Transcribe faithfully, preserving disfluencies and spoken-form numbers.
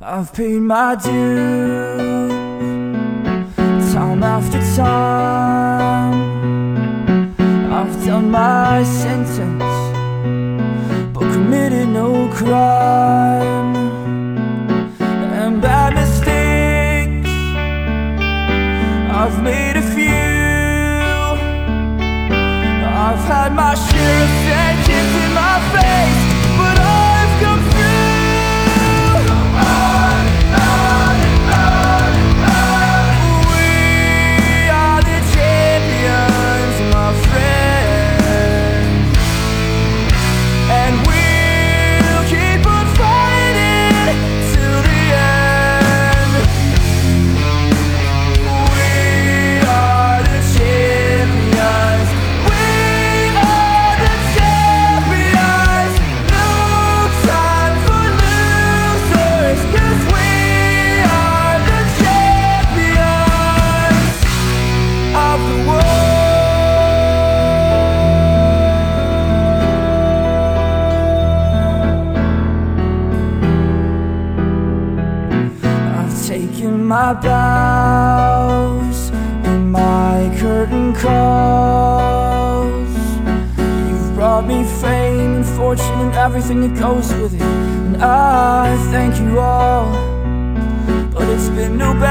I've paid my dues, time after time. I've done my sentence, but committed no crime. And bad mistakes, I've made a few. I've had my share of sad kids in my face, but I've come through. Taking my bows in my curtain calls. You've brought me fame and fortune and everything that goes with it, and I thank you all. But it's been no bad